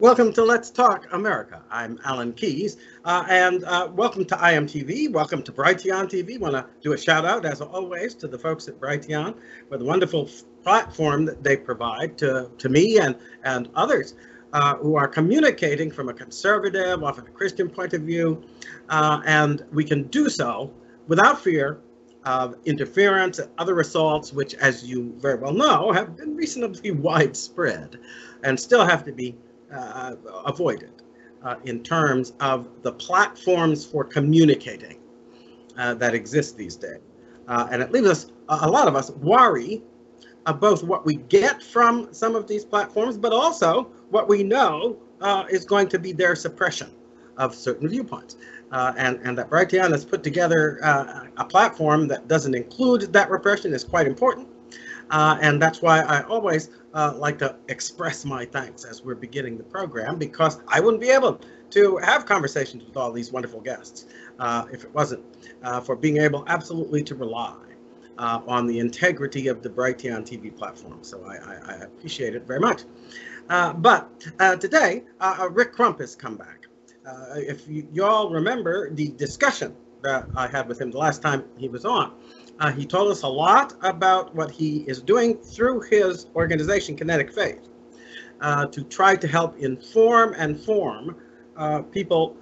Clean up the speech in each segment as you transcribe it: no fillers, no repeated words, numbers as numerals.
Welcome to Let's Talk America. I'm Alan Keyes, and welcome to IMTV. Welcome to Brighteon TV. Want to do a shout out, as always, to the folks at Brighteon for the wonderful platform that they provide to me and others who are communicating from a conservative, often a Christian point of view, and we can do so without fear of interference and other assaults, which, as you very well know, have been reasonably widespread and still have to be avoided in terms of the platforms for communicating that exist these days. And it leaves us, a lot of us, worry of both what we get from some of these platforms, but also what we know is going to be their suppression of certain viewpoints. And that Brighteon has put together a platform that doesn't include that repression is quite important. And that's why I always like to express my thanks as we're beginning the program, because I wouldn't be able to have conversations with all these wonderful guests if it wasn't for being able absolutely to rely on the integrity of the Brighteon TV platform. So I appreciate it very much. But today, Rick Crump has come back. If you all remember the discussion that I had with him the last time he was on, he told us a lot about what he is doing through his organization, Kinetic Faith, to try to help inform and form people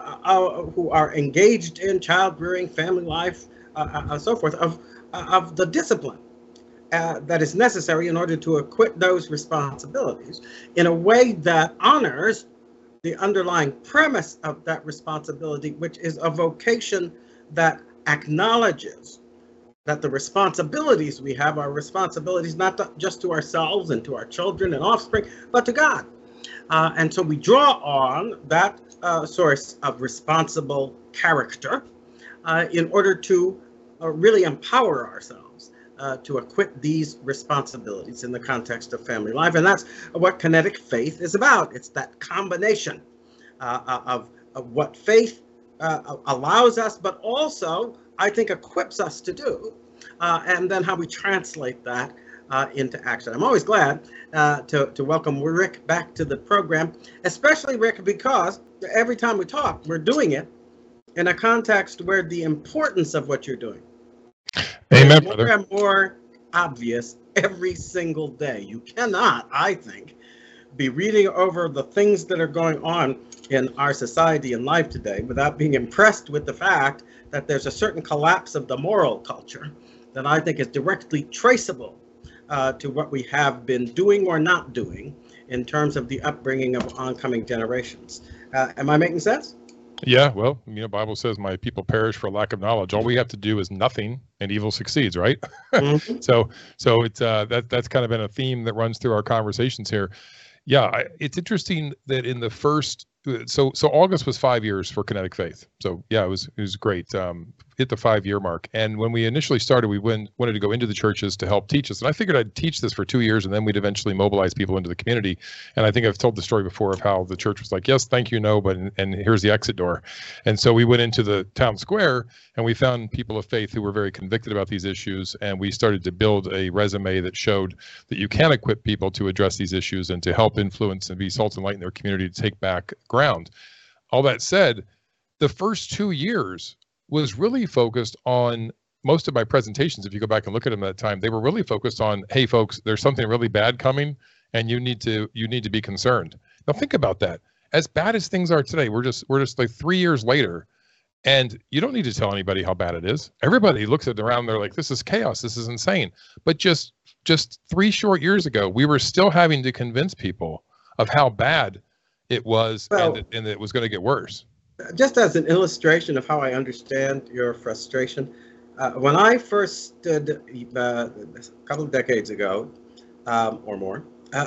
who are engaged in child rearing, family life, and so forth, of the discipline that is necessary in order to acquit those responsibilities in a way that honors the underlying premise of that responsibility, which is a vocation that acknowledges that the responsibilities we have are responsibilities not just to ourselves and to our children and offspring, but to God. And so we draw on that source of responsible character in order to really empower ourselves to acquit these responsibilities in the context of family life. And that's what Kinetic Faith is about. It's that combination of what faith allows us, but also I think equips us to do, and then how we translate that into action. I'm always glad to welcome Rick back to the program, especially Rick, because every time we talk, we're doing it in a context where the importance of what you're doing Amen, is more brother. and more obvious every single day. You cannot, I think, be reading over the things that are going on in our society and life today without being impressed with the fact that there's a certain collapse of the moral culture that I think is directly traceable to what we have been doing or not doing in terms of the upbringing of oncoming generations. Am I making sense? Yeah, well, Bible says my people perish for lack of knowledge. All we have to do is nothing and evil succeeds, right? Mm-hmm. So it's that's kind of been a theme that runs through our conversations here. Yeah, it's interesting that in the first, so August was 5 years for Kinetic Faith. So yeah, it was great. Hit the 5-year mark. And when we initially started, we wanted to go into the churches to help teach us. And I figured I'd teach this for 2 years, and then we'd eventually mobilize people into the community. And I think I've told the story before of how the church was like, yes, thank you, no, but and here's the exit door. And so we went into the town square, and we found people of faith who were very convicted about these issues. And we started to build a resume that showed that you can equip people to address these issues and to help influence and be salt and light in their community to take back ground. All that said, the first 2 years was really focused on most of my presentations. If you go back and look at them at that time, they were really focused on, hey folks, there's something really bad coming and you need to be concerned. Now think about that. As bad as things are today, we're just like 3 years later, and you don't need to tell anybody how bad it is. Everybody looks at it around, they're like, this is chaos, this is insane. But just 3 short years ago, we were still having to convince people of how bad it was, and that it was going to get worse. Just as an illustration of how I understand your frustration, when I first stood a couple of decades ago or more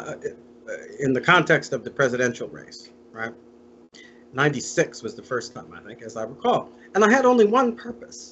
in the context of the presidential race, right? 96 was the first time, I think, as I recall. And I had only one purpose,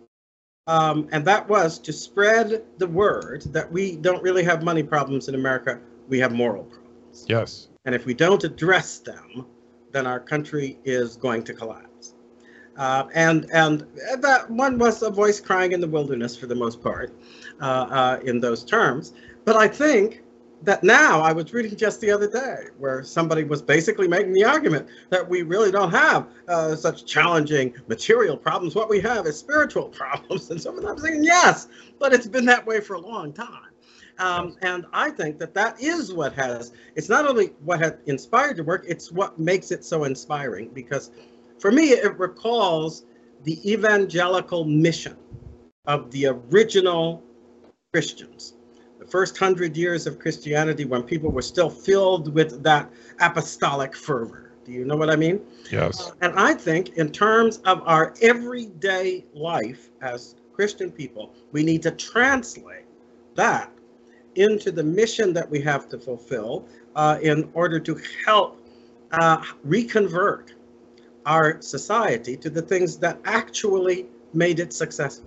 and that was to spread the word that we don't really have money problems in America, we have moral problems. Yes. And if we don't address them, then our country is going to collapse. And that one was a voice crying in the wilderness for the most part in those terms. But I think that now I was reading just the other day where somebody was basically making the argument that we really don't have such challenging material problems. What we have is spiritual problems. And someone was saying, yes, but it's been that way for a long time. And I think that that is what has, it's not only what has inspired the work, it's what makes it so inspiring. Because for me, it recalls the evangelical mission of the original Christians. The first 100 years of Christianity, when people were still filled with that apostolic fervor. Do you know what I mean? Yes. And I think in terms of our everyday life as Christian people, we need to translate that into the mission that we have to fulfill in order to help reconvert our society to the things that actually made it successful.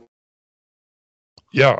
Yeah,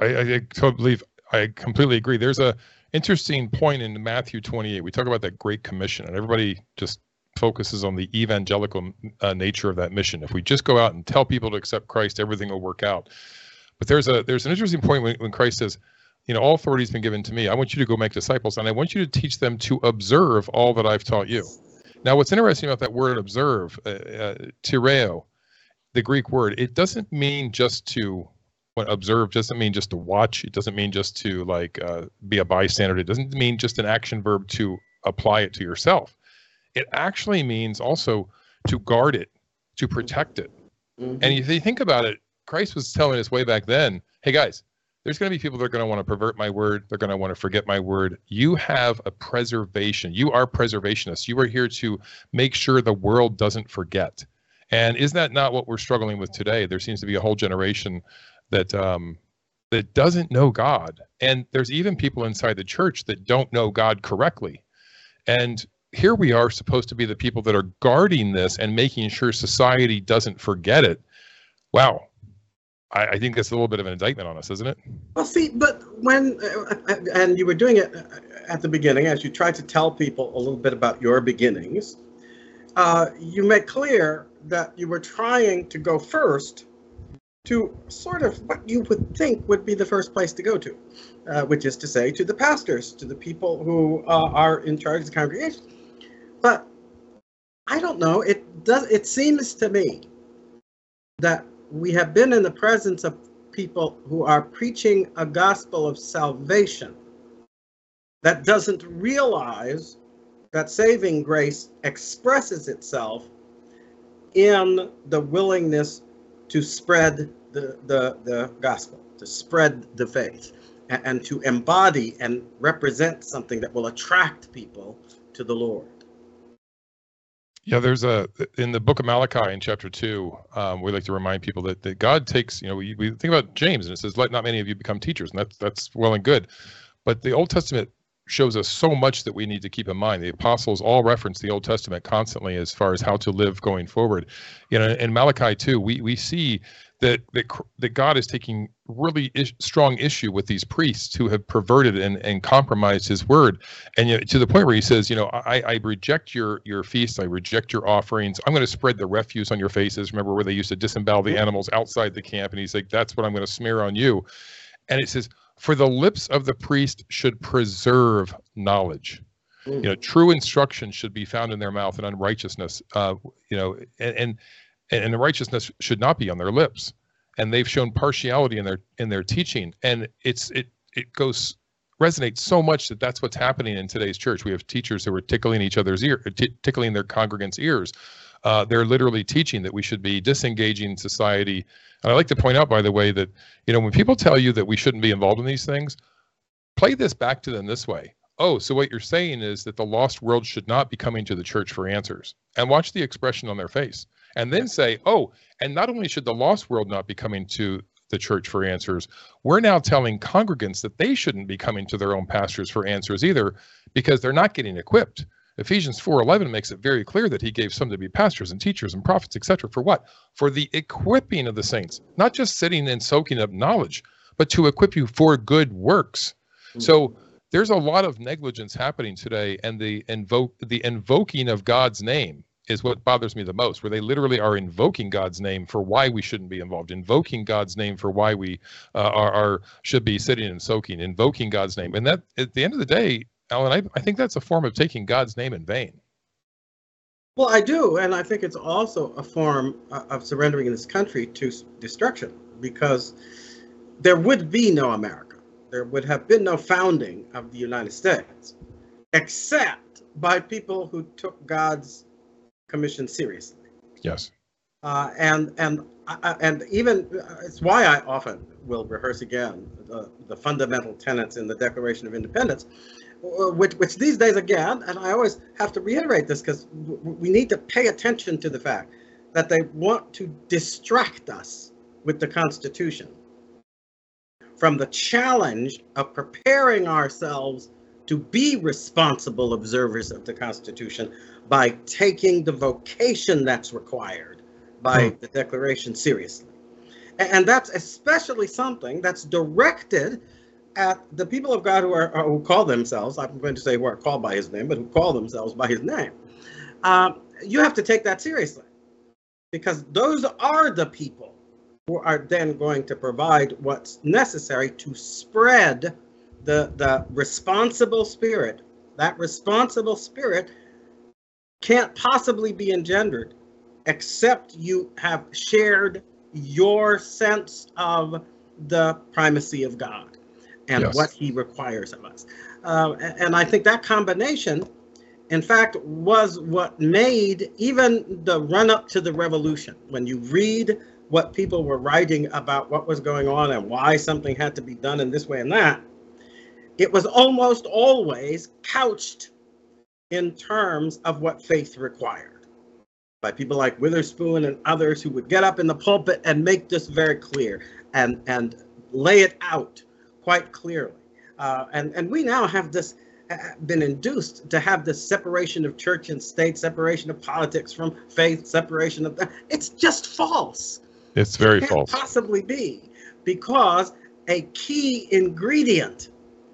I completely agree. There's a interesting point in Matthew 28. We talk about that Great Commission, and everybody just focuses on the evangelical nature of that mission. If we just go out and tell people to accept Christ, everything will work out. But there's an interesting point when Christ says, you know, all authority has been given to me. I want you to go make disciples, and I want you to teach them to observe all that I've taught you. Now, what's interesting about that word observe, tireo, the Greek word, it doesn't mean just to observe, doesn't mean just to watch. It doesn't mean just to be a bystander. It doesn't mean just an action verb to apply it to yourself. It actually means also to guard it, to protect it. Mm-hmm. And if you think about it, Christ was telling us way back then, hey guys, there's going to be people that are going to want to pervert my word. They're going to want to forget my word. You have a preservation. You are preservationists. You are here to make sure the world doesn't forget. And isn't that not what we're struggling with today? There seems to be a whole generation that doesn't know God. And there's even people inside the church that don't know God correctly. And here we are supposed to be the people that are guarding this and making sure society doesn't forget it. Wow. I think that's a little bit of an indictment on us, isn't it? Well, see, but when, and you were doing it at the beginning, as you tried to tell people a little bit about your beginnings, you made clear that you were trying to go first to sort of what you would think would be the first place to go to, which is to say to the pastors, to the people who are in charge of the congregation. But I don't know, it seems to me that we have been in the presence of people who are preaching a gospel of salvation that doesn't realize that saving grace expresses itself in the willingness to spread the gospel, to spread the faith, and to embody and represent something that will attract people to the Lord. Yeah, there's in the book of Malachi in chapter 2, we like to remind people that God takes, we think about James and it says, let not many of you become teachers. And that's well and good. But the Old Testament shows us so much that we need to keep in mind. The apostles all reference the Old Testament constantly as far as how to live going forward. In Malachi 2, we see that God is taking really strong issue with these priests who have perverted and compromised his word. And to the point where he says, I reject your feasts, I reject your offerings. I'm going to spread the refuse on your faces. Remember where they used to disembowel the animals outside the camp? And he's like, that's what I'm going to smear on you. And it says, for the lips of the priest should preserve knowledge. True instruction should be found in their mouth, and unrighteousness, and the righteousness should not be on their lips. And they've shown partiality in their teaching, and it resonates so much that that's what's happening in today's church. We have teachers who are tickling each other's ear, tickling their congregants' ears. They're literally teaching that we should be disengaging society. And I like to point out, by the way, that when people tell you that we shouldn't be involved in these things, play this back to them this way. Oh, so what you're saying is that the lost world should not be coming to the church for answers. And watch the expression on their face. And then say, oh, and not only should the lost world not be coming to the church for answers, we're now telling congregants that they shouldn't be coming to their own pastors for answers either, because they're not getting equipped. Ephesians 4:11 makes it very clear that he gave some to be pastors and teachers and prophets, etc. For what? For the equipping of the saints, not just sitting and soaking up knowledge, but to equip you for good works. So there's a lot of negligence happening today, and the invoking of God's name is what bothers me the most, where they literally are invoking God's name for why we shouldn't be involved, invoking God's name for why we should be sitting and soaking, invoking God's name. And that, at the end of the day, Alan, I think that's a form of taking God's name in vain. Well, I do, and I think it's also a form of surrendering this country to destruction, because there would be no America. There would have been no founding of the United States, except by people who took God's commission seriously. Yes. And even it's why I often will rehearse again the fundamental tenets in the Declaration of Independence, which these days again, and I always have to reiterate this because we need to pay attention to the fact that they want to distract us with the Constitution from the challenge of preparing ourselves to be responsible observers of the Constitution by taking the vocation that's required by the Declaration seriously. And that's especially something that's directed at the people of God who call themselves, I'm going to say who are called by his name, but who call themselves by his name. You have to take that seriously, because those are the people who are then going to provide what's necessary to spread the responsible spirit. That responsible spirit can't possibly be engendered except you have shared your sense of the primacy of God and Yes. what he requires of us. And I think that combination, in fact, was what made even the run-up to the revolution. When you read what people were writing about what was going on and why something had to be done in this way and that, it was almost always couched in terms of what faith required, by people like Witherspoon and others who would get up in the pulpit and make this very clear and lay it out quite clearly. And we now have this been induced to have this separation of church and state, separation of politics from faith, separation of it's just false. It's very It false. can't possibly be, because a key ingredient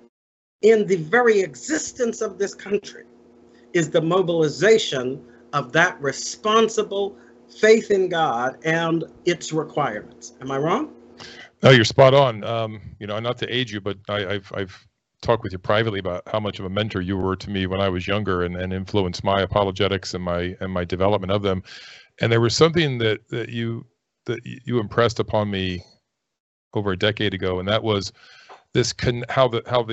in the very existence of this country is the mobilization of that responsible faith in God and its requirements. Am I wrong? No, you're spot on. Not to age you, but I've talked with you privately about how much of a mentor you were to me when I was younger, and influenced my apologetics and my development of them. And there was something that you impressed upon me over a decade ago, and that was this how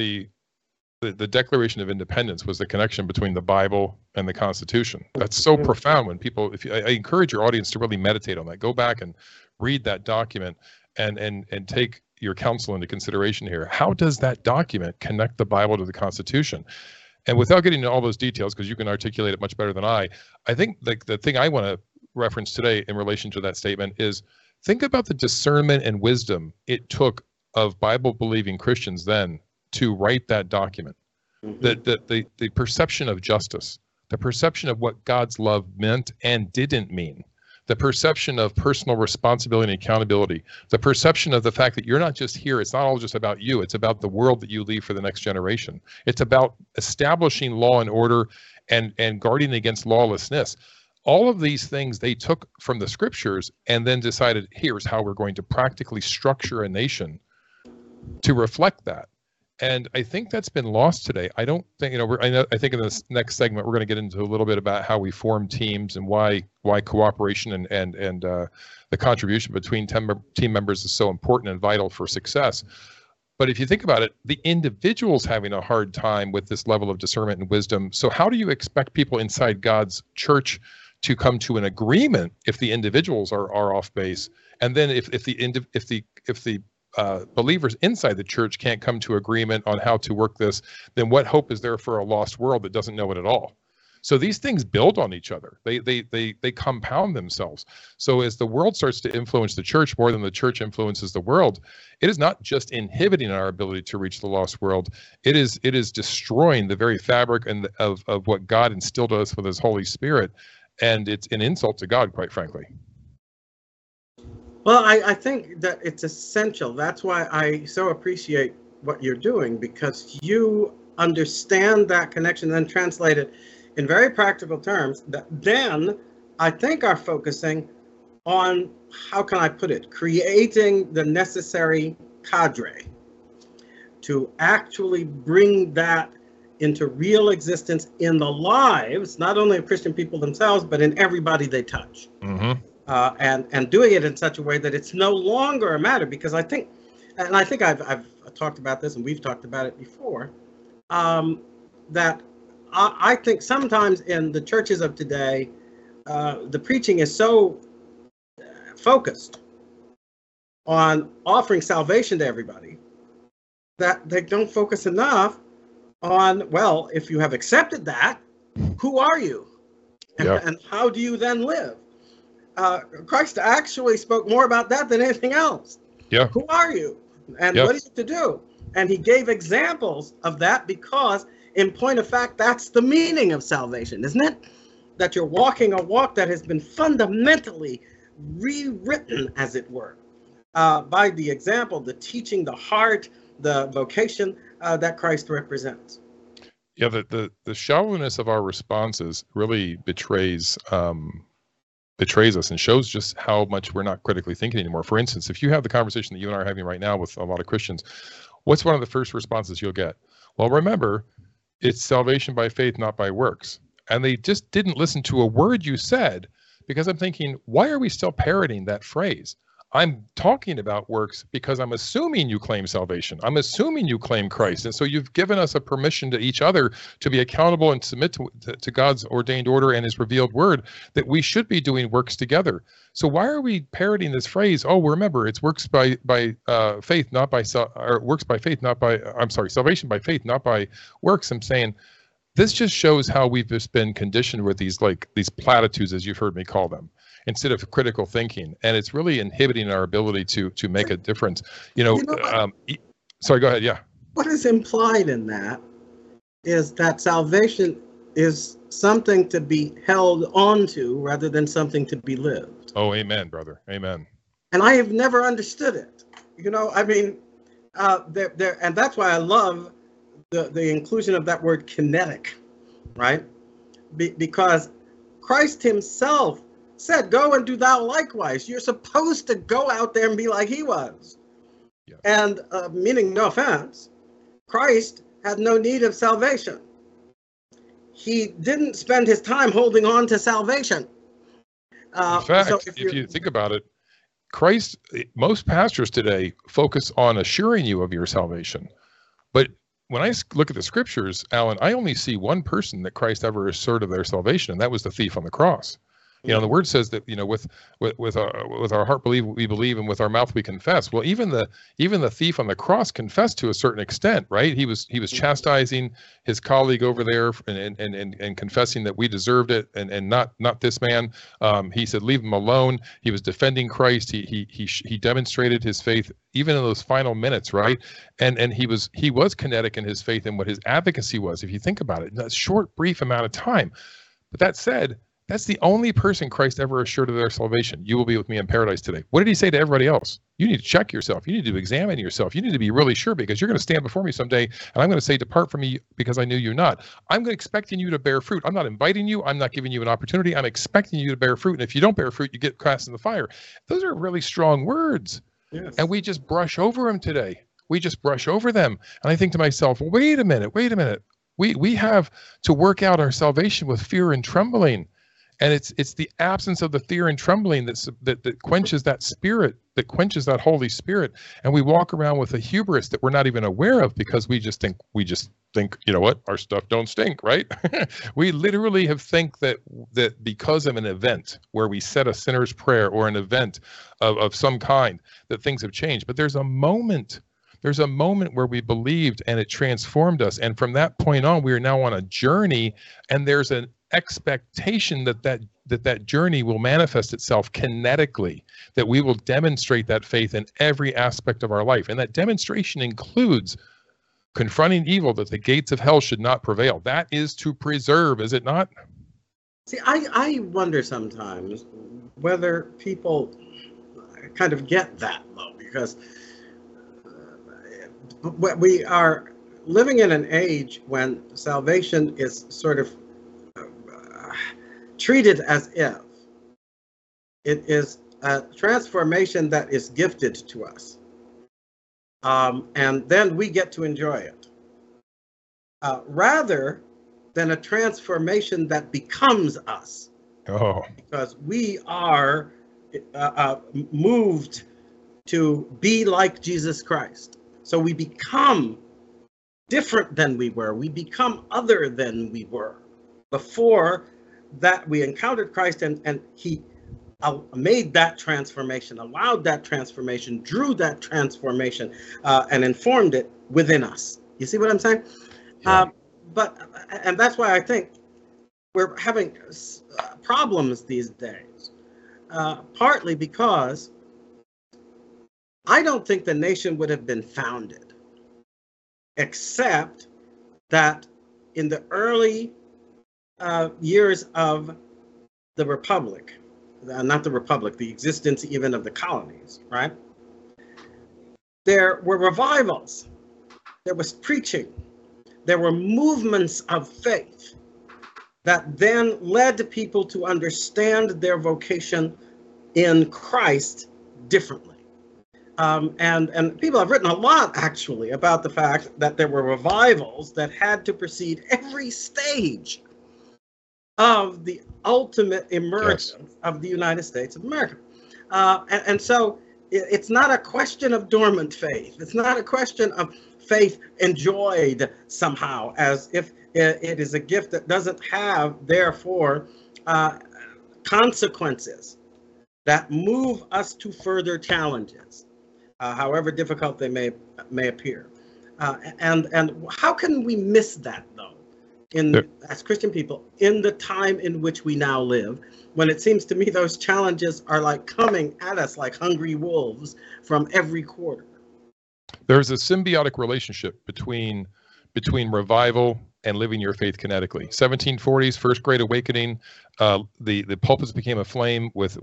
the Declaration of Independence was the connection between the Bible and the Constitution. That's so profound. When people, I encourage your audience to really meditate on that. Go back and read that document and take your counsel into consideration here. How does that document connect the Bible to the Constitution? And without getting into all those details, because you can articulate it much better than I think the thing I want to reference today in relation to that statement is, think about the discernment and wisdom it took of Bible-believing Christians then to write that document. The perception of justice, the perception of what God's love meant and didn't mean, the perception of personal responsibility and accountability, the perception of the fact that you're not just here, it's not all just about you, it's about the world that you leave for the next generation. It's about establishing law and order and guarding against lawlessness. All of these things they took from the scriptures and then decided, here's how we're going to practically structure a nation to reflect that. And I think that's been lost today. I don't think, I think in this next segment, we're going to get into a little bit about how we form teams and why cooperation and the contribution between team members is so important and vital for success. But if you think about it, the individual's having a hard time with this level of discernment and wisdom. So how do you expect people inside God's church to come to an agreement if the individuals are off base? And then if the believers inside the church can't come to agreement on how to work this, then what hope is there for a lost world that doesn't know it at all? So these things build on each other. They compound themselves. So as the world starts to influence the church more than the church influences the world, it is not just inhibiting our ability to reach the lost world. It is destroying the very fabric of what God instilled in us with his Holy Spirit. And it's an insult to God, quite frankly. Well, I think that it's essential. That's why I so appreciate what you're doing, because you understand that connection and then translate it in very practical terms that then I think are focusing on, how can I put it, creating the necessary cadre to actually bring that into real existence in the lives, not only of Christian people themselves, but in everybody they touch. Mm-hmm. And doing it in such a way that it's no longer a matter, because I think I've talked about this, and we've talked about it before, that I think sometimes in the churches of today, the preaching is so focused on offering salvation to everybody that they don't focus enough on, well, if you have accepted that, who are you? And how do you then live? Christ actually spoke more about that than anything else. Yeah. Who are you? And what are you to do? And he gave examples of that, because in point of fact, that's the meaning of salvation, isn't it? That you're walking a walk that has been fundamentally rewritten, as it were, by the example, the teaching, the heart, the vocation that Christ represents. Yeah, the shallowness of our responses really betrays us and shows just how much we're not critically thinking anymore. For instance, if you have the conversation that you and I are having right now with a lot of Christians, what's one of the first responses you'll get? Well, remember, it's salvation by faith, not by works. And they just didn't listen to a word you said, because I'm thinking, why are we still parroting that phrase? I'm talking about works because I'm assuming you claim salvation. I'm assuming you claim Christ. And so you've given us a permission to each other to be accountable and submit to God's ordained order and his revealed word, that we should be doing works together. So why are we parroting this phrase? Oh, remember, it's works by faith, not by works by faith, not by, I'm sorry, salvation by faith, not by works. I'm saying this just shows how we've just been conditioned with these platitudes, as you've heard me call them, instead of critical thinking, and it's really inhibiting our ability to make a difference. Sorry, go ahead. Yeah. What is implied in that is that salvation is something to be held onto rather than something to be lived. Oh, amen, brother. Amen. And I have never understood it. I mean, and that's why I love the inclusion of that word kinetic, right? Because Christ himself said, go and do thou likewise. You're supposed to go out there and be like he was. Yeah. And meaning, no offense, Christ had no need of salvation. He didn't spend his time holding on to salvation. In fact, so if you think about it, most pastors today focus on assuring you of your salvation. But when I look at the scriptures, Alan, I only see one person that Christ ever asserted their salvation, and that was the thief on the cross. The word says that, with our heart we believe, and with our mouth we confess. Well, even the thief on the cross confessed to a certain extent, right? He was chastising his colleague over there and confessing that we deserved it, and not this man. He said, leave him alone. He was defending Christ. He demonstrated his faith even in those final minutes, right? And he was kinetic in his faith and what his advocacy was, if you think about it, in that short, brief amount of time. But that said, that's the only person Christ ever assured of their salvation. You will be with me in paradise today. What did he say to everybody else? You need to check yourself. You need to examine yourself. You need to be really sure, because you're going to stand before me someday, and I'm going to say, depart from me, because I knew you not. I'm expecting you to bear fruit. I'm not inviting you. I'm not giving you an opportunity. I'm expecting you to bear fruit. And if you don't bear fruit, you get cast in the fire. Those are really strong words. Yes. And we just brush over them today. We just brush over them. And I think to myself, well, wait a minute. We have to work out our salvation with fear and trembling. And it's the absence of the fear and trembling that quenches that spirit, that quenches that Holy Spirit. And we walk around with a hubris that we're not even aware of, because we just think, you know what, our stuff don't stink, right? We literally think that because of an event where we said a sinner's prayer, or an event of some kind, that things have changed. But there's a moment where we believed and it transformed us. And from that point on, we are now on a journey, and there's an expectation that journey will manifest itself kinetically, that we will demonstrate that faith in every aspect of our life. And that demonstration includes confronting evil, that the gates of hell should not prevail. That is to preserve, is it not? See, I wonder sometimes whether people kind of get that, though, because we are living in an age when salvation is sort of treated as if it is a transformation that is gifted to us. And then we get to enjoy it. Rather than a transformation that becomes us. Oh. Because we are moved to be like Jesus Christ. So we become different than we were. We become other than we were. Before that, we encountered Christ, and he made that transformation, allowed that transformation, drew that transformation, and informed it within us. You see what I'm saying? Yeah. And that's why I think we're having problems these days, partly because I don't think the nation would have been founded, except that in the early years of the Republic, not the Republic, the existence even of the colonies, right? There were revivals, there was preaching, there were movements of faith that then led people to understand their vocation in Christ differently. And people have written a lot, actually, about the fact that there were revivals that had to precede every stage of the ultimate emergence of the United States of America. And so it's not a question of dormant faith. It's not a question of faith enjoyed somehow, as if it is a gift that doesn't have, therefore, consequences that move us to further challenges, however difficult they may appear. And how can we miss that, though, as Christian people, in the time in which we now live, when it seems to me those challenges are like coming at us like hungry wolves from every quarter? There's a symbiotic relationship between revival and living your faith kinetically. 1740s, First Great Awakening, the pulpits became aflame with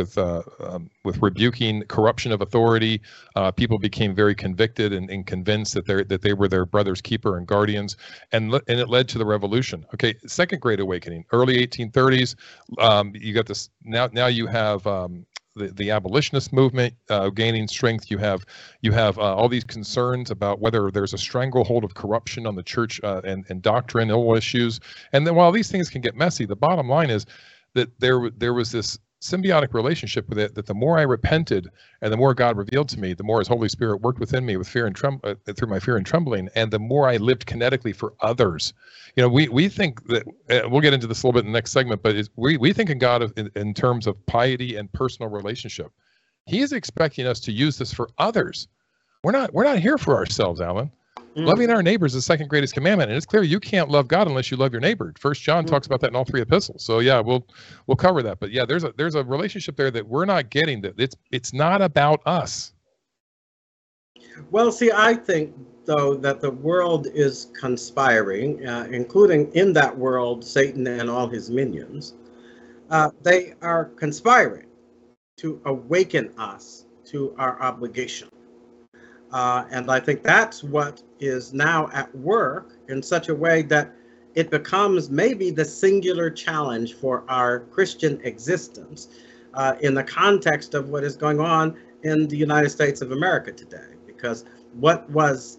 rebuking corruption of authority. People became very convicted and convinced that they were their brother's keeper and guardians, and it led to the revolution. Okay, Second Great Awakening, early 1830s. You got this now. You have the abolitionist movement gaining strength. You have all these concerns about whether there's a stranglehold of corruption on the church and doctrinal issues. And then while these things can get messy, the bottom line is that there was this symbiotic relationship with it, that the more I repented and the more God revealed to me, the more his Holy Spirit worked within me with fear and through my fear and trembling, and the more I lived kinetically for others. You know, we think that, we'll get into this a little bit in the next segment, but we think in God in terms of piety and personal relationship. He is expecting us to use this for others. We're not here for ourselves, Alan. Loving our neighbor is the second greatest commandment, and it's clear you can't love God unless you love your neighbor. First John talks about that in all three epistles. So yeah, we'll cover that. But yeah, there's a relationship there that we're not getting. That it's not about us. Well, see, I think though that the world is conspiring, including in that world Satan and all his minions. They are conspiring to awaken us to our obligation. And I think that's what is now at work in such a way that it becomes maybe the singular challenge for our Christian existence in the context of what is going on in the United States of America today. Because what was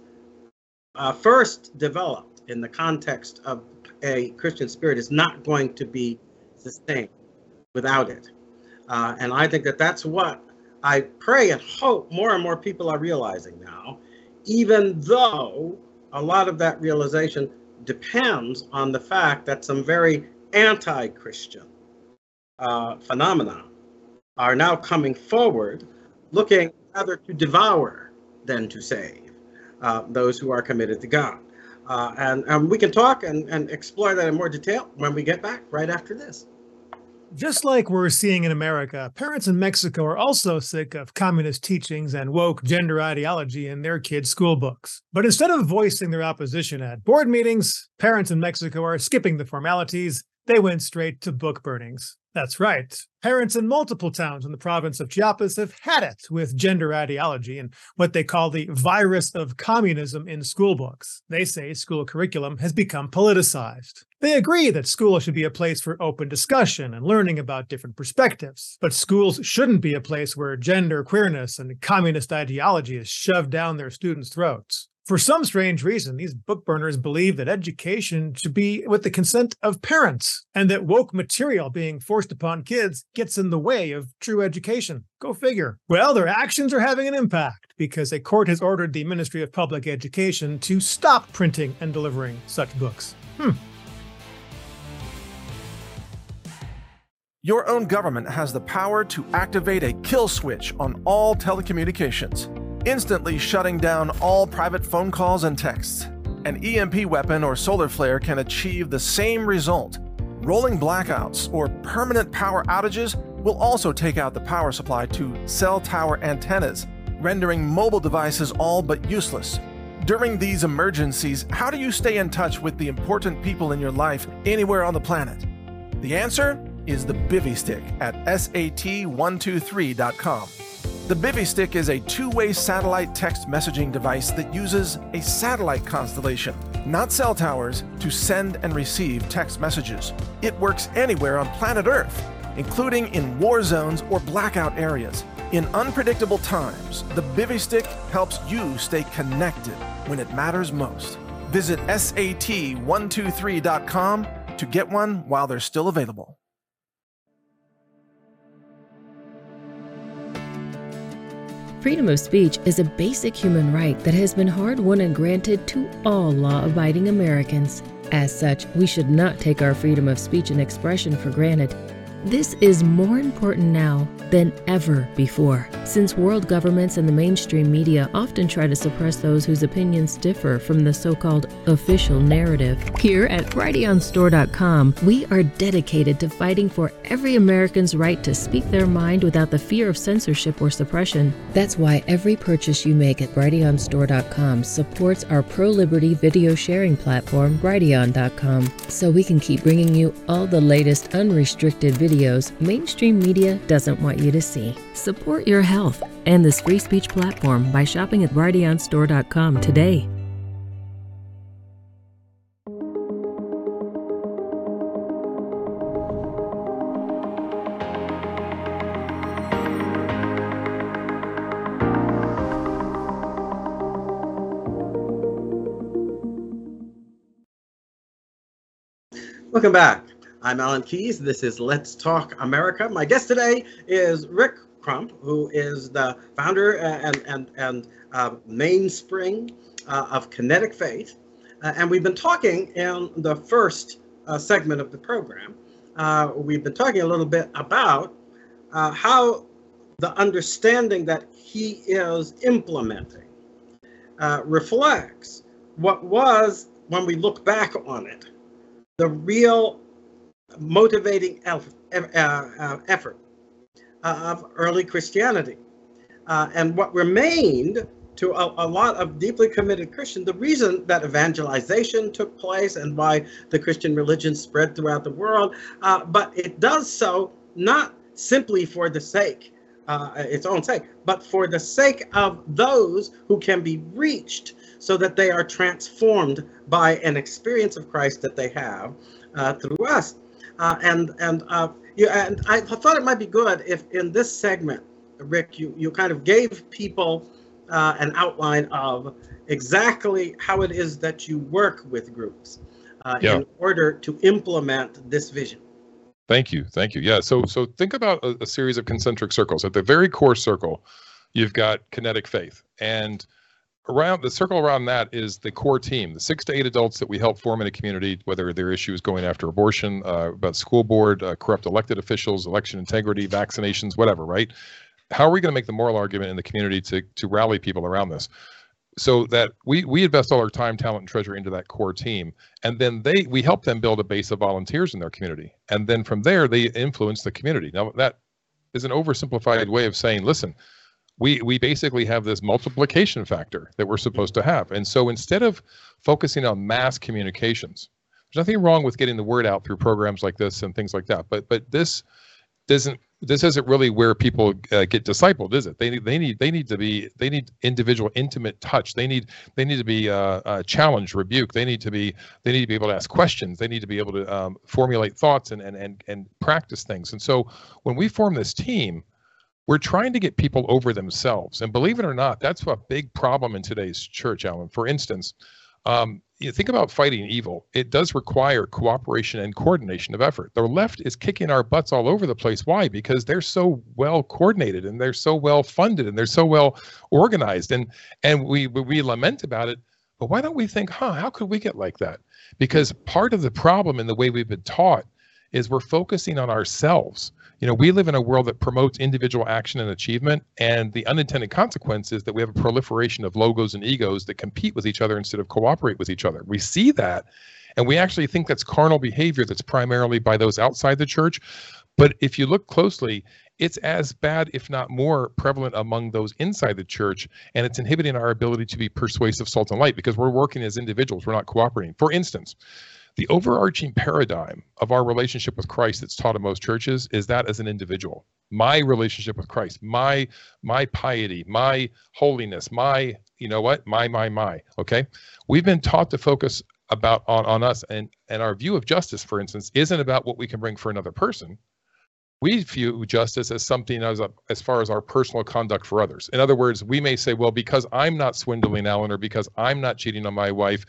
first developed in the context of a Christian spirit is not going to be sustained without it. And I think that that's what I pray and hope more and more people are realizing now, even though a lot of that realization depends on the fact that some very anti-Christian phenomena are now coming forward, looking rather to devour than to save those who are committed to God. And we can talk and explore that in more detail when we get back right after this. Just like we're seeing in America, parents in Mexico are also sick of communist teachings and woke gender ideology in their kids' school books. But instead of voicing their opposition at board meetings, parents in Mexico are skipping the formalities. They went straight to book burnings. That's right. Parents in multiple towns in the province of Chiapas have had it with gender ideology and what they call the virus of communism in school books. They say school curriculum has become politicized. They agree that school should be a place for open discussion and learning about different perspectives. But schools shouldn't be a place where gender, queerness, and communist ideology is shoved down their students' throats. For some strange reason, these book burners believe that education should be with the consent of parents, and that woke material being forced upon kids gets in the way of true education. Go figure. Well, their actions are having an impact, because a court has ordered the Ministry of Public Education to stop printing and delivering such books. Your own government has the power to activate a kill switch on all telecommunications, instantly shutting down all private phone calls and texts. An EMP weapon or solar flare can achieve the same result. Rolling blackouts or permanent power outages will also take out the power supply to cell tower antennas, rendering mobile devices all but useless. During these emergencies, how do you stay in touch with the important people in your life anywhere on the planet? The answer is the Bivy Stick at sat123.com. The Bivy Stick is a two-way satellite text messaging device that uses a satellite constellation, not cell towers, to send and receive text messages. It works anywhere on planet Earth, including in war zones or blackout areas. In unpredictable times, the Bivy Stick helps you stay connected when it matters most. Visit sat123.com to get one while they're still available. Freedom of speech is a basic human right that has been hard-won and granted to all law-abiding Americans. As such, we should not take our freedom of speech and expression for granted. This is more important now than ever before, since world governments and the mainstream media often try to suppress those whose opinions differ from the so-called official narrative. Here at BrighteonStore.com, we are dedicated to fighting for every American's right to speak their mind without the fear of censorship or suppression. That's why every purchase you make at BrighteonStore.com supports our pro-liberty video sharing platform, Brighteon.com, so we can keep bringing you all the latest unrestricted videos mainstream media doesn't want you to see. Support your health and this free speech platform by shopping at BrighteonStore.com today. Welcome back. I'm Alan Keyes. This is Let's Talk America. My guest today is Rick Crump, who is the founder and mainspring of Kinetic Faith. And we've been talking in the first segment of the program. We've been talking a little bit about how the understanding that he is implementing reflects what was, when we look back on it, the real motivating effort of early Christianity. And what remained to a lot of deeply committed Christians, the reason that evangelization took place and why the Christian religion spread throughout the world, but it does so not simply for the sake, its own sake, but for the sake of those who can be reached so that they are transformed by an experience of Christ that they have through us. And I thought it might be good if in this segment, Rick, you kind of gave people an outline of exactly how it is that you work with groups in order to implement this vision. Thank you. Yeah. So think about a series of concentric circles. At the very core circle, you've got Kinetic Faith, and around the circle around that is the core team, the 6 to 8 adults that we help form in a community, whether their issue is going after abortion, about school board, corrupt elected officials, election integrity, vaccinations, whatever, right? How are we going to make the moral argument in the community to rally people around this? So that we invest all our time, talent, and treasure into that core team, and then we help them build a base of volunteers in their community, and then from there they influence the community. Now that is an oversimplified way of saying, listen, we basically have this multiplication factor that we're supposed to have. And so instead of focusing on mass communications, There's nothing wrong with getting the word out through programs like this and things like that. But this isn't really where people get discipled, is it? They need individual, intimate touch. They need to be challenged, rebuked. They need to be able to ask questions. They need to be able to formulate thoughts and practice things. And so when we form this team, we're trying to get people over themselves. And believe it or not, that's a big problem in today's church, Alan. For instance, you think about fighting evil. It does require cooperation and coordination of effort. The left is kicking our butts all over the place. Why? Because they're so well coordinated and they're so well funded and they're so well organized. And we lament about it. But why don't we think, how could we get like that? Because part of the problem in the way we've been taught is we're focusing on ourselves. We live in a world that promotes individual action and achievement, and the unintended consequence is that we have a proliferation of logos and egos that compete with each other instead of cooperate with each other. We see that, and we actually think that's carnal behavior that's primarily by those outside the church. But if you look closely, it's as bad, if not more prevalent among those inside the church, and it's inhibiting our ability to be persuasive salt and light because we're working as individuals, we're not cooperating. For instance, the overarching paradigm of our relationship with Christ that's taught in most churches is that as an individual. My relationship with Christ, my piety, my holiness, my, okay? We've been taught to focus on us, and our view of justice, for instance, isn't about what we can bring for another person. We view justice as something as far as our personal conduct for others. In other words, we may say, well, because I'm not swindling Alan, or because I'm not cheating on my wife,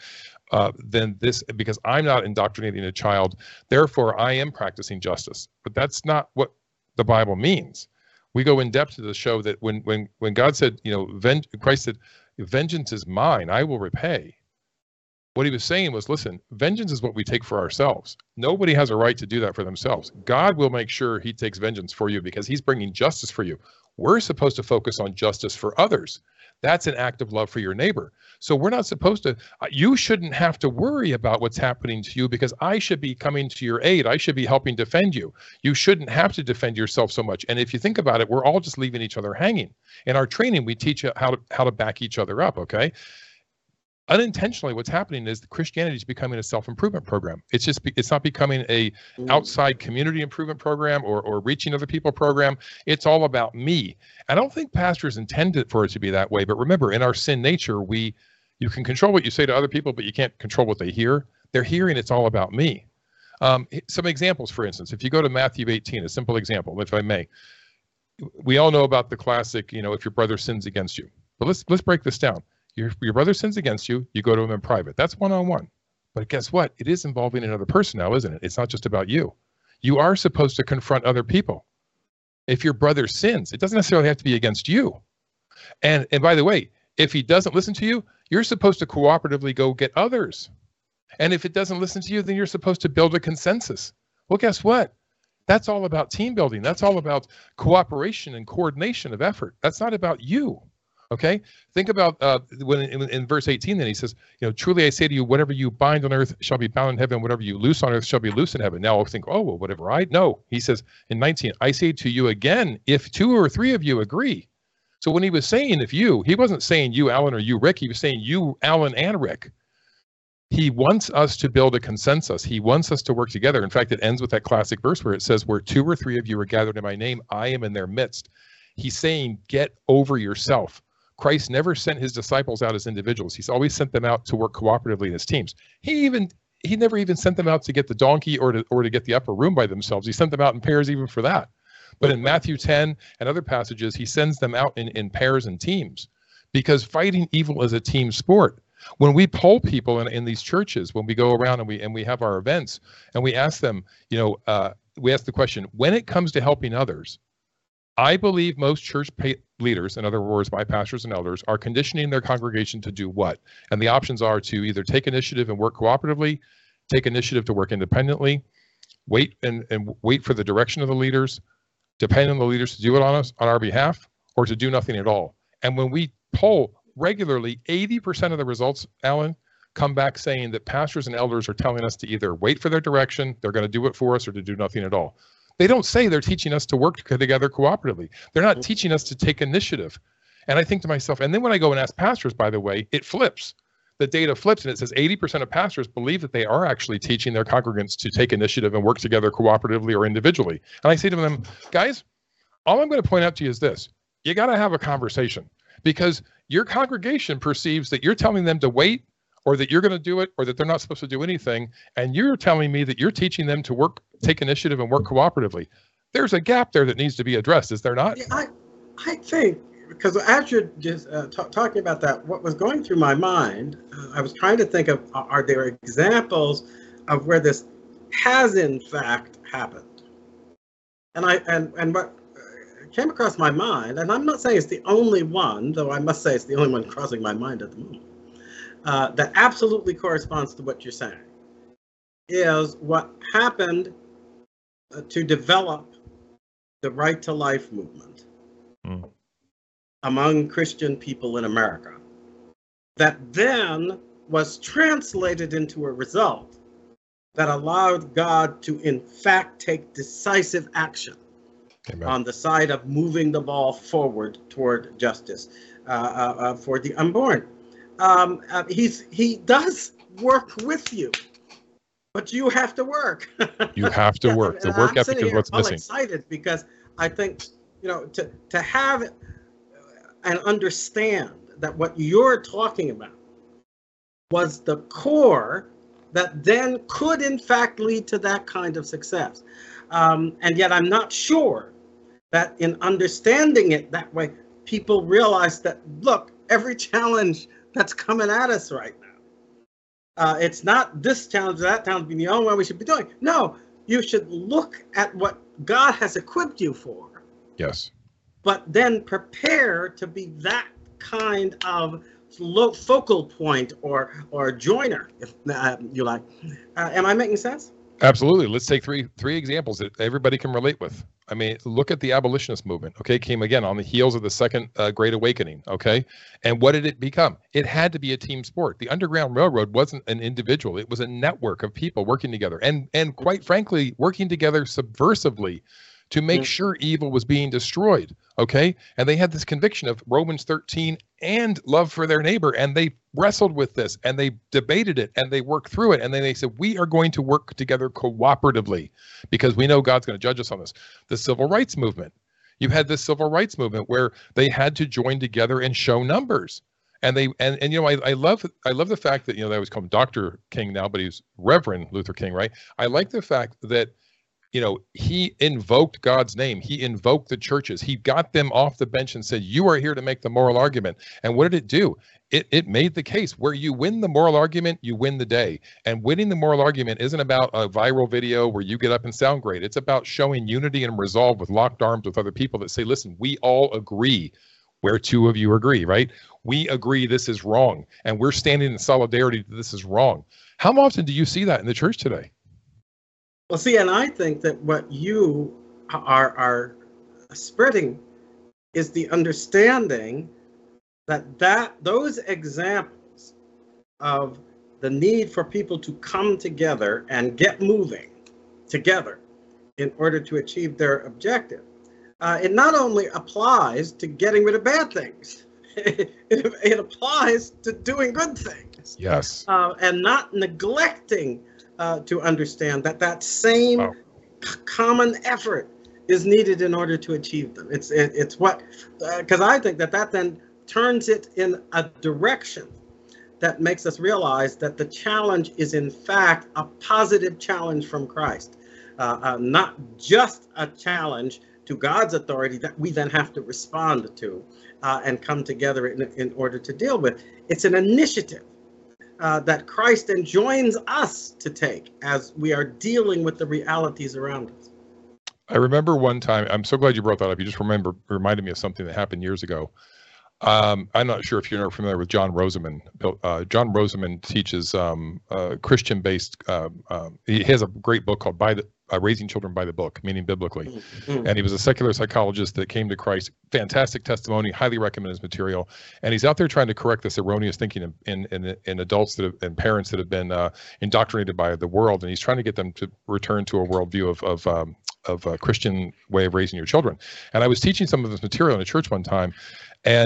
because I'm not indoctrinating a child, therefore I am practicing justice. But that's not what the Bible means. We go in depth to show that when God said, Christ said, vengeance is mine, I will repay. What he was saying was, listen, vengeance is what we take for ourselves. Nobody has a right to do that for themselves. God will make sure he takes vengeance for you because he's bringing justice for you. We're supposed to focus on justice for others. That's an act of love for your neighbor. So we're not supposed to, you shouldn't have to worry about what's happening to you because I should be coming to your aid. I should be helping defend you. You shouldn't have to defend yourself so much. And if you think about it, we're all just leaving each other hanging. In our training, we teach you how to back each other up, okay? Unintentionally, what's happening is Christianity is becoming a self-improvement program. It's not becoming a outside community improvement program or reaching other people program. It's all about me. I don't think pastors intended for it to be that way. But remember, in our sin nature, you can control what you say to other people, but you can't control what they hear. They're hearing it's all about me. Some examples, for instance, if you go to Matthew 18, a simple example, if I may, we all know about the classic, if your brother sins against you. But let's break this down. Your brother sins against you, you go to him in private. That's one-on-one. But guess what? It is involving another person now, isn't it? It's not just about you. You are supposed to confront other people. If your brother sins, it doesn't necessarily have to be against you. And by the way, if he doesn't listen to you, you're supposed to cooperatively go get others. And if it doesn't listen to you, then you're supposed to build a consensus. Well, guess what? That's all about team building. That's all about cooperation and coordination of effort. That's not about you. Okay, think about when in verse 18, then he says, truly I say to you, whatever you bind on earth shall be bound in heaven, whatever you loose on earth shall be loose in heaven. Now I'll think, whatever no. He says in 19, I say to you again, if 2 or 3 of you agree. So when he was saying he wasn't saying you, Alan, or you, Rick. He was saying you, Alan, and Rick. He wants us to build a consensus. He wants us to work together. In fact, it ends with that classic verse where it says, where 2 or 3 of you are gathered in my name, I am in their midst. He's saying, get over yourself. Christ never sent his disciples out as individuals. He's always sent them out to work cooperatively as teams. He never even sent them out to get the donkey or to get the upper room by themselves. He sent them out in pairs even for that. But in Matthew 10 and other passages, he sends them out in pairs and teams because fighting evil is a team sport. When we poll people in these churches, when we go around and we have our events and we ask them, we ask the question, when it comes to helping others, I believe most church leaders, in other words, my pastors and elders, are conditioning their congregation to do what? And the options are to either take initiative and work cooperatively, take initiative to work independently, wait for the direction of the leaders, depend on the leaders to do it on our behalf, or to do nothing at all. And when we poll regularly, 80% of the results, Alan, come back saying that pastors and elders are telling us to either wait for their direction, they're going to do it for us, or to do nothing at all. They don't say they're teaching us to work together cooperatively. They're not teaching us to take initiative. And I think to myself, and then when I go and ask pastors, by the way, it flips. the data flips and it says 80% of pastors believe that they are actually teaching their congregants to take initiative and work together cooperatively or individually. And I say to them, guys, all I'm going to point out to you is this: you got to have a conversation, because your congregation perceives that you're telling them to wait, or that you're going to do it, or that they're not supposed to do anything. And you're telling me that you're teaching them to work, take initiative and work cooperatively. There's a gap there that needs to be addressed, is there not? Yeah, I think, because as you're just talking about that, what was going through my mind, I was trying to think of, are there examples of where this has in fact happened? And what came across my mind, and I'm not saying it's the only one, though I must say it's the only one crossing my mind at the moment, that absolutely corresponds to what you're saying, is what happened to develop the Right to Life movement among Christian people in America, that then was translated into a result that allowed God to in fact take decisive action. Amen. On the side of moving the ball forward toward justice for the unborn. He does work with you, but you have to work. You have to work. The work ethic is what's missing. I'm excited because I think, to have and understand that what you're talking about was the core that then could in fact lead to that kind of success. And yet I'm not sure that in understanding it that way, people realize that, look, every challenge that's coming at us right now, it's not this challenge, that challenge being the only one we should be doing. No, you should look at what God has equipped you for. Yes. But then prepare to be that kind of focal point or joiner, if you like. Am I making sense? Absolutely. Let's take three examples that everybody can relate with. I mean, look at the abolitionist movement, okay? Came again on the heels of the Second Great Awakening, okay? And what did it become? It had to be a team sport. The Underground Railroad wasn't an individual. It was a network of people working together and quite frankly, working together subversively to make sure evil was being destroyed, okay? And they had this conviction of Romans 13 and love for their neighbor, and they wrestled with this, and they debated it, and they worked through it, and then they said, we are going to work together cooperatively because we know God's going to judge us on this. The civil rights movement. You had this civil rights movement where they had to join together and show numbers. And they I love the fact that, they always call him Dr. King now, but he's Reverend Luther King, right? I like the fact that he invoked God's name. He invoked the churches. He got them off the bench and said, you are here to make the moral argument. And what did it do? It made the case where you win the moral argument, you win the day. And winning the moral argument isn't about a viral video where you get up and sound great. It's about showing unity and resolve with locked arms with other people that say, listen, we all agree where two of you agree, right? We agree this is wrong. And we're standing in solidarity that this is wrong. How often do you see that in the church today? Well, see, and I think that what you are spreading is the understanding that those examples of the need for people to come together and get moving together in order to achieve their objective, it not only applies to getting rid of bad things, it applies to doing good things. Yes. And not neglecting to understand that same common effort is needed in order to achieve them. It's what, because I think that then turns it in a direction that makes us realize that the challenge is in fact a positive challenge from Christ, not just a challenge to God's authority that we then have to respond to and come together in order to deal with. It's an initiative that Christ enjoins us to take as we are dealing with the realities around us. I remember one time, I'm so glad you brought that up. You just reminded me of something that happened years ago. I'm not sure if you're familiar with John Rosamond. John Rosamond teaches Christian-based, he has a great book called Raising Children by the Book, meaning biblically. Mm-hmm. And he was a secular psychologist that came to Christ. Fantastic testimony, highly recommend his material. And he's out there trying to correct this erroneous thinking in adults and parents that have been indoctrinated by the world. And he's trying to get them to return to a worldview of a Christian way of raising your children. And I was teaching some of this material in a church one time, and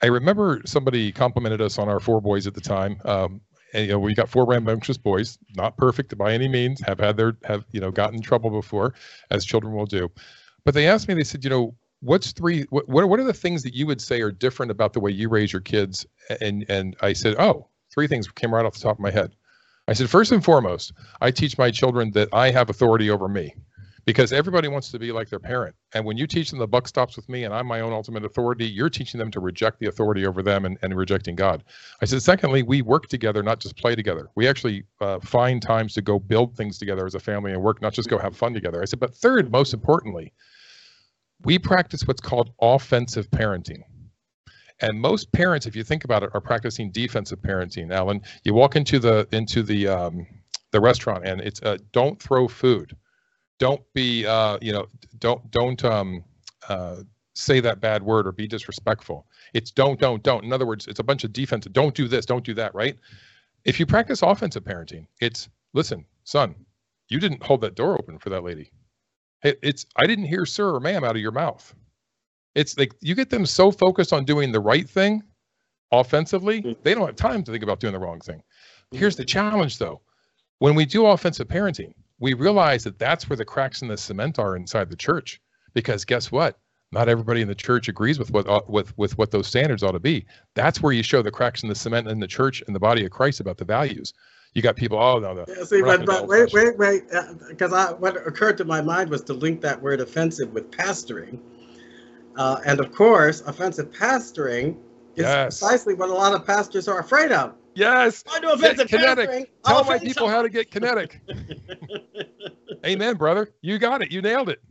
I remember somebody complimented us on our 4 boys at the time. And we got 4 rambunctious boys, not perfect by any means, have gotten in trouble before, as children will do. But they asked me, they said, what's 3, what are the things that you would say are different about the way you raise your kids? And I said, 3 things came right off the top of my head. I said, first and foremost, I teach my children that I have authority over me, because everybody wants to be like their parent. And when you teach them the buck stops with me and I'm my own ultimate authority, you're teaching them to reject the authority over them and rejecting God. I said, secondly, we work together, not just play together. We actually find times to go build things together as a family and work, not just go have fun together. I said, but third, most importantly, we practice what's called offensive parenting. And most parents, if you think about it, are practicing defensive parenting. Alan, you walk into the restaurant and it's don't throw food. Don't be, don't say that bad word or be disrespectful. It's don't. In other words, it's a bunch of defensive, don't do this, don't do that, right? If you practice offensive parenting, it's, listen, son, you didn't hold that door open for that lady. It's, I didn't hear sir or ma'am out of your mouth. It's like you get them so focused on doing the right thing offensively, they don't have time to think about doing the wrong thing. Here's the challenge, though. When we do offensive parenting, we realize that that's where the cracks in the cement are inside the church. Because guess what? Not everybody in the church agrees with what those standards ought to be. That's where you show the cracks in the cement in the church and the body of Christ about the values. You got people, Yeah, see, but wait, because what occurred to my mind was to link that word offensive with pastoring. And of course, offensive pastoring is precisely what a lot of pastors are afraid of. Yes. I do offensive pastoring. Tell my people how to get kinetic. Amen, brother. You got it. You nailed it.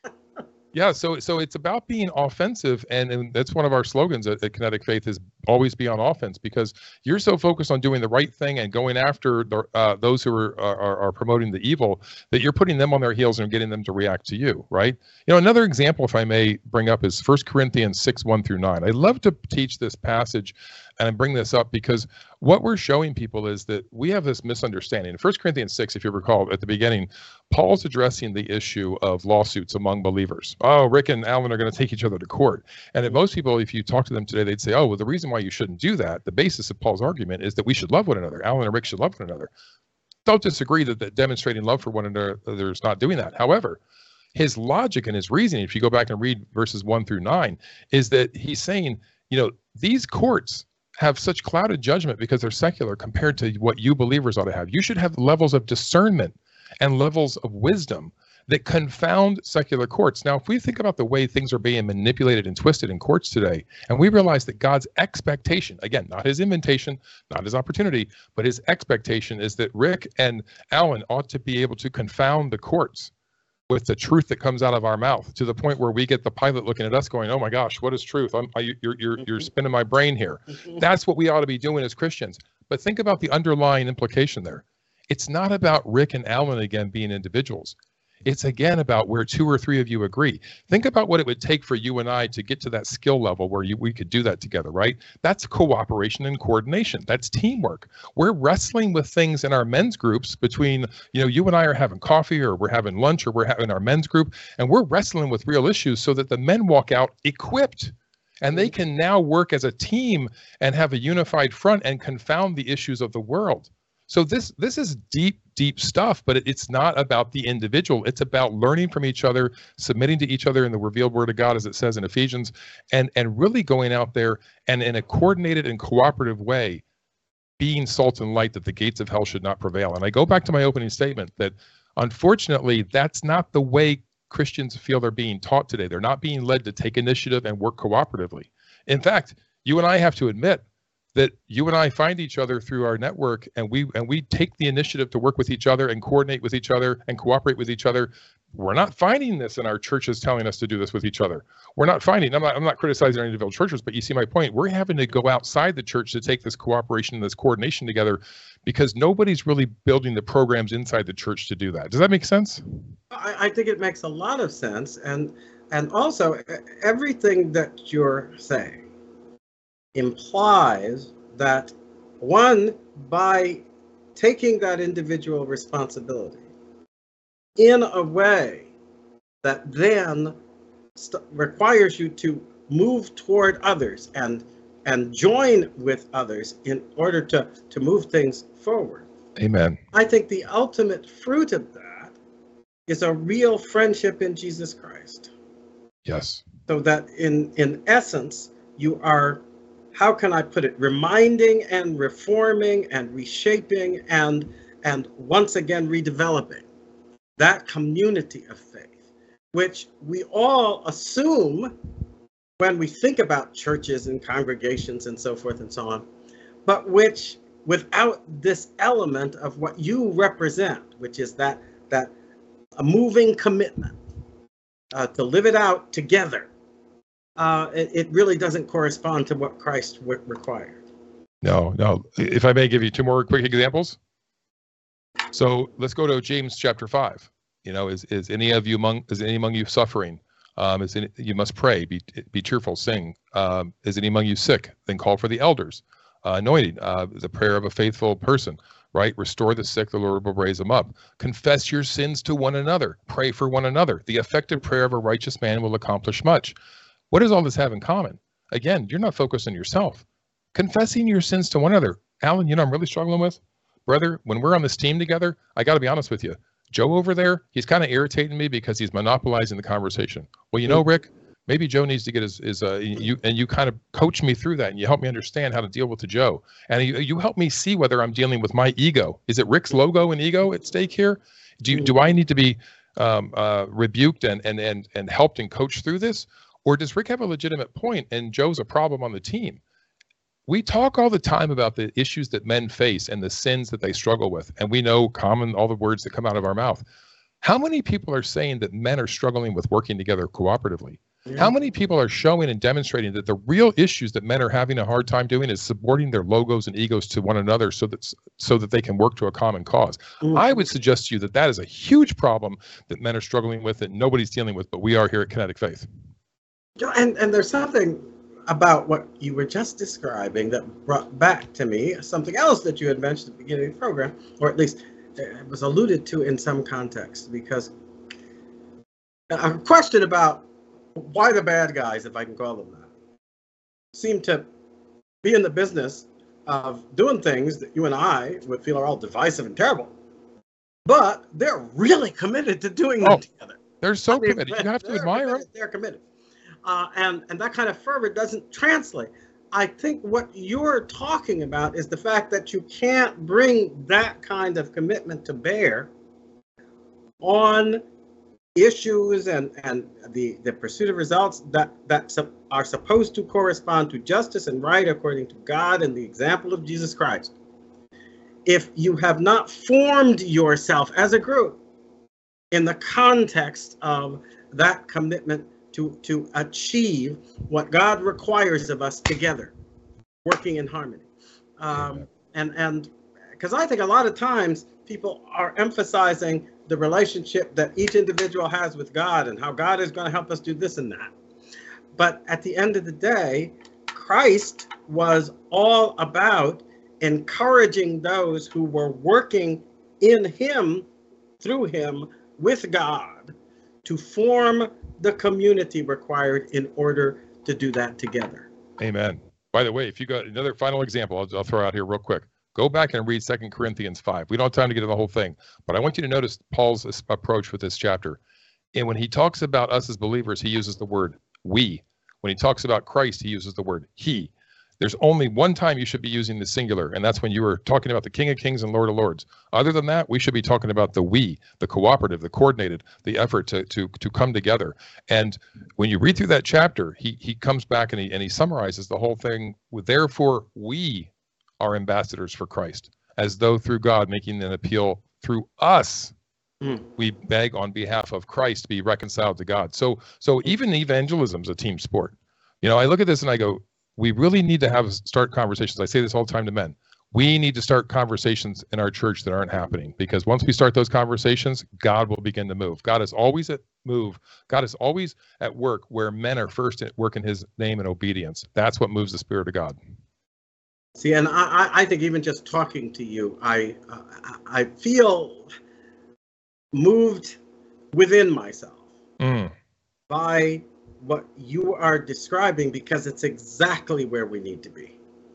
Yeah, so it's about being offensive, and that's one of our slogans at Kinetic Faith is always be on offense, because you're so focused on doing the right thing and going after those who are promoting the evil that you're putting them on their heels and getting them to react to you, right? Another example, if I may bring up, is 1 Corinthians 6:1-9. I love to teach this passage and I bring this up because what we're showing people is that we have this misunderstanding. In 1 Corinthians 6, if you recall at the beginning, Paul's addressing the issue of lawsuits among believers. Oh, Rick and Alan are going to take each other to court. And most people, if you talk to them today, they'd say, oh, well, the reason why you shouldn't do that, the basis of Paul's argument is that we should love one another. Alan and Rick should love one another. Don't disagree that demonstrating love for one another is not doing that. However, his logic and his reasoning, if you go back and read verses 1-9, is that he's saying, these courts have such clouded judgment because they're secular compared to what you believers ought to have. You should have levels of discernment and levels of wisdom that confound secular courts. Now, if we think about the way things are being manipulated and twisted in courts today, and we realize that God's expectation, again, not his invitation, not his opportunity, but his expectation is that Rick and Alan ought to be able to confound the courts with the truth that comes out of our mouth, to the point where we get the pilot looking at us going, oh my gosh, what is truth? You're spinning my brain here. That's what we ought to be doing as Christians. But think about the underlying implication there. It's not about Rick and Alan again being individuals. It's again about where 2 or 3 of you agree. Think about what it would take for you and I to get to that skill level where we could do that together, right? That's cooperation and coordination. That's teamwork. We're wrestling with things in our men's groups between, you and I are having coffee, or we're having lunch, or we're having our men's group, and we're wrestling with real issues so that the men walk out equipped. And they can now work as a team and have a unified front and confound the issues of the world. So this is deep stuff, but it's not about the individual. It's about learning from each other, submitting to each other in the revealed word of God, as it says in Ephesians, and really going out there and in a coordinated and cooperative way, being salt and light, that the gates of hell should not prevail. And I go back to my opening statement that unfortunately, that's not the way Christians feel they're being taught today. They're not being led to take initiative and work cooperatively. In fact, you and I have to admit that you and I find each other through our network, and we take the initiative to work with each other and coordinate with each other and cooperate with each other. We're not finding this in our churches telling us to do this with each other. We're not finding, I'm not criticizing our individual churches, but you see my point. We're having to go outside the church to take this cooperation and this coordination together, because nobody's really building the programs inside the church to do that. Does that make sense? I think it makes a lot of sense. And also, everything that you're saying implies that, one, by taking that individual responsibility in a way that then requires you to move toward others and and join with others in order to move things forward. Amen. I think the ultimate fruit of that is a real friendship in Jesus Christ. Yes. So that in essence, you are, how can I put it, reminding and reforming and reshaping and once again redeveloping that community of faith, which we all assume when we think about churches and congregations and so forth and so on, but which without this element of what you represent, which is that a moving commitment to live it out together, it really doesn't correspond to what Christ required. No. If I may give you two more quick examples. So let's go to James chapter 5. Is any among you suffering? You must pray, be cheerful, sing. Is any among you sick? Then call for the elders. Anointing, the prayer of a faithful person, right? Restore the sick, the Lord will raise them up. Confess your sins to one another. Pray for one another. The effective prayer of a righteous man will accomplish much. What does all this have in common? Again, you're not focused on yourself. Confessing your sins to one another. Alan, I'm really struggling with? Brother, when we're on this team together, I got to be honest with you. Joe over there, he's kind of irritating me because he's monopolizing the conversation. Well, Rick, maybe Joe needs to get you kind of coach me through that, and you help me understand how to deal with the Joe. And you help me see whether I'm dealing with my ego. Is it Rick's logo and ego at stake here? Do I need to be rebuked and helped and coached through this? Or does Rick have a legitimate point and Joe's a problem on the team? We talk all the time about the issues that men face and the sins that they struggle with. And we know all the words that come out of our mouth. How many people are saying that men are struggling with working together cooperatively? Yeah. How many people are showing and demonstrating that the real issues that men are having a hard time doing is supporting their logos and egos to one another so that they can work to a common cause? Mm-hmm. I would suggest to you that is a huge problem that men are struggling with that nobody's dealing with, but we are here at Kinetic Faith. And there's something about what you were just describing that brought back to me something else that you had mentioned at the beginning of the program, or at least it was alluded to in some context, because a question about why the bad guys, if I can call them that, seem to be in the business of doing things that you and I would feel are all divisive and terrible, but they're really committed to doing them together. They're so committed. You have to admire them. They're committed. And that kind of fervor doesn't translate. I think what you're talking about is the fact that you can't bring that kind of commitment to bear on issues and the pursuit of results that are supposed to correspond to justice and right according to God and the example of Jesus Christ. If you have not formed yourself as a group in the context of that commitment to achieve what God requires of us together, working in harmony. And because I think a lot of times people are emphasizing the relationship that each individual has with God and how God is going to help us do this and that. But at the end of the day, Christ was all about encouraging those who were working in him, through him, with God, to form the community required in order to do that together. Amen. By the way, if you got another final example, I'll throw out here real quick. Go back and read 2 Corinthians 5. We don't have time to get to the whole thing, but I want you to notice Paul's approach with this chapter. And when he talks about us as believers, he uses the word we. When he talks about Christ, he uses the word he. There's only one time you should be using the singular, and that's when you were talking about the King of Kings and Lord of Lords. Other than that, we should be talking about the we, the cooperative, the coordinated, the effort to come together. And when you read through that chapter, he comes back and he summarizes the whole thing with, therefore, we are ambassadors for Christ, as though through God making an appeal through us. We beg on behalf of Christ to be reconciled to God. So even evangelism is a team sport. I look at this and I go, we really need to start conversations. I say this all the time to men. We need to start conversations in our church that aren't happening, because once we start those conversations, God will begin to move. God is always at move. God is always at work where men are first at work in his name and obedience. That's what moves the Spirit of God. See, and I think even just talking to you, I feel moved within myself by what you are describing because it's exactly where we need to be.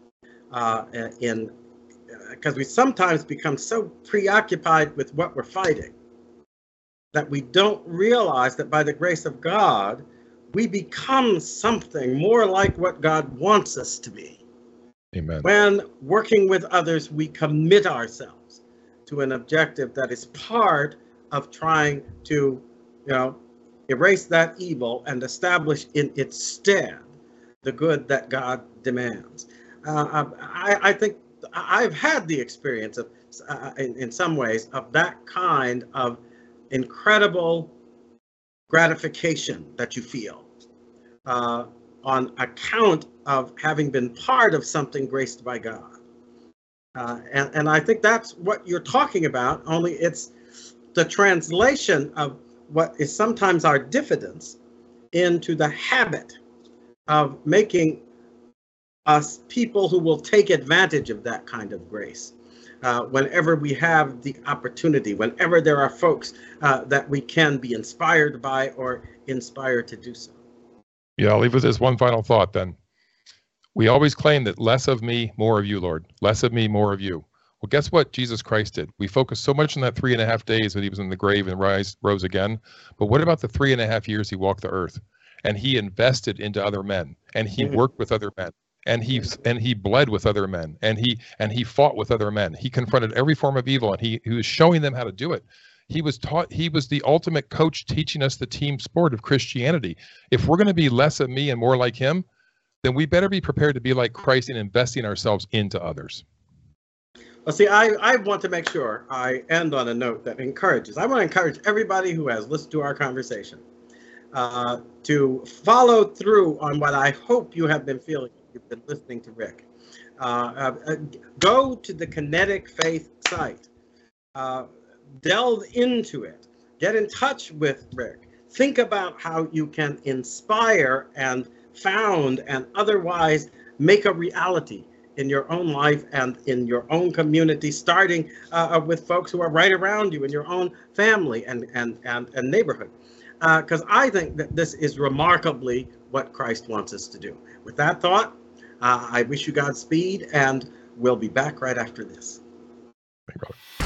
Because we sometimes become so preoccupied with what we're fighting that we don't realize that by the grace of God, we become something more like what God wants us to be. Amen. When working with others, we commit ourselves to an objective that is part of trying to, erase that evil and establish in its stead the good that God demands. I think I've had the experience of, in some ways, of that kind of incredible gratification that you feel on account of having been part of something graced by God. And I think that's what you're talking about, only it's the translation of what is sometimes our diffidence into the habit of making us people who will take advantage of that kind of grace. Whenever we have the opportunity, whenever there are folks that we can be inspired by or inspired to do so. Yeah, I'll leave with this one final thought then. We always claim that less of me, more of you, Lord. Less of me, more of you. Well, guess what Jesus Christ did? We focused so much on that 3.5 days that he was in the grave and rose again. But what about the 3.5 years he walked the earth? And he invested into other men, and he worked with other men, and he bled with other men, and he fought with other men. He confronted every form of evil, and he was showing them how to do it. He was the ultimate coach teaching us the team sport of Christianity. If we're going to be less of me and more like him, then we better be prepared to be like Christ in investing ourselves into others. Well, see, I want to make sure I end on a note that encourages. I want to encourage everybody who has listened to our conversation to follow through on what I hope you have been feeling. You've been listening to Rick. Go to the Kinetic Faith site. Delve into it. Get in touch with Rick. Think about how you can inspire and found and otherwise make a reality in your own life and in your own community, starting with folks who are right around you in your own family and neighborhood. Because I think that this is remarkably what Christ wants us to do. With that thought, I wish you Godspeed, and we'll be back right after this. Thank you, brother.